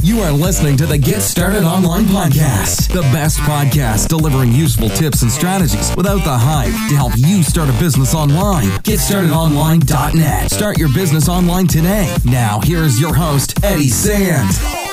You are listening to the Get Started Online podcast, the best podcast delivering useful tips and strategies without the hype to help you start a business online. GetStartedOnline.net. Start your business online today. Now, here is your host, Eddie Sand.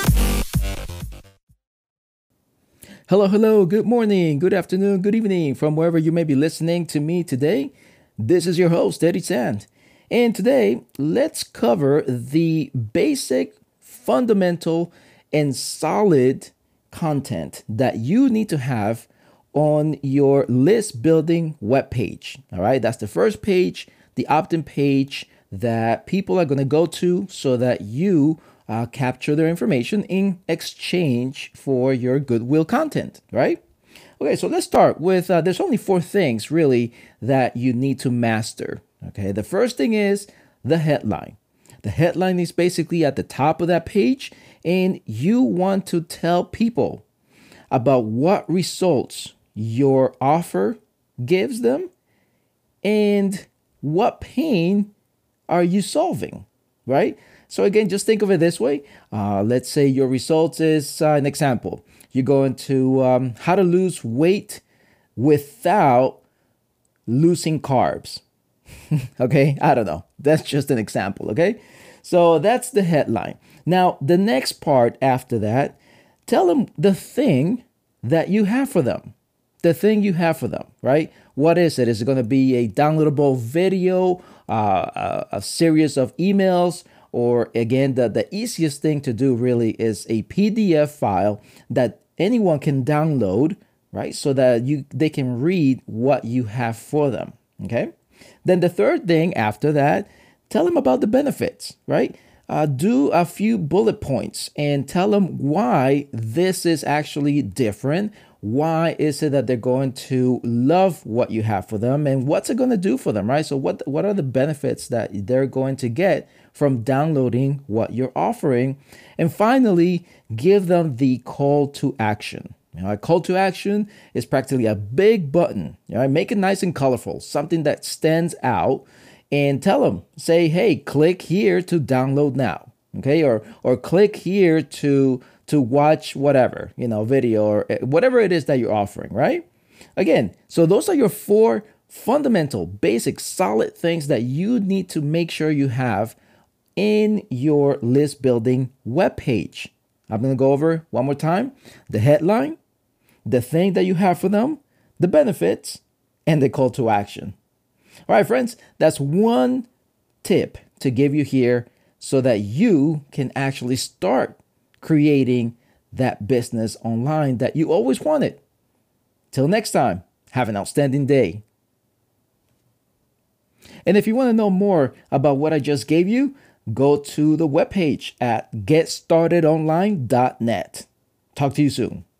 Hello, good morning, good afternoon, good evening from wherever you may be listening to me today. This is your host, Eddie Sand. And today, let's cover the basic, fundamental, and solid content that you need to have on your list building webpage. All right, that's the first page, the opt-in page that people are going to go to so that you capture their information in exchange for your goodwill content, right? Okay, so let's start with, there's only 4 things really that you need to master. Okay, the first thing is the headline. The headline is basically at the top of that page, and you want to tell people about what results your offer gives them and what pain are you solving, right? So again, just think of it this way. Let's say your results is an example. You're going to how to lose weight without losing carbs. Okay, I don't know. That's just an example, okay? So that's the headline. Now, the next part after that, tell them the thing that you have for them. The thing you have for them, right? What is it? Is it going to be a downloadable video, a series of emails, or again, the easiest thing to do really is a PDF file that anyone can download, right? So that they can read what you have for them, okay? Then the third thing after that, tell them about the benefits, right? Do a few bullet points and tell them why this is actually different. Why is it that they're going to love what you have for them, and what's it going to do for them, right? So what are the benefits that they're going to get from downloading what you're offering? And finally, give them the call to action. A call to action is practically a big button. Make it nice and colorful, something that stands out, and tell them, say, hey, click here to download now, okay? Or click here to watch whatever, video or whatever it is that you're offering, right? Again, so those are your 4 fundamental, basic, solid things that you need to make sure you have in your list building webpage. I'm going to go over one more time: the headline, the thing that you have for them, the benefits, and the call to action. All right, friends, that's one tip to give you here so that you can actually start creating that business online that you always wanted. Till next time, have an outstanding day. And if you want to know more about what I just gave you, go to the webpage at getstartedonline.net. Talk to you soon.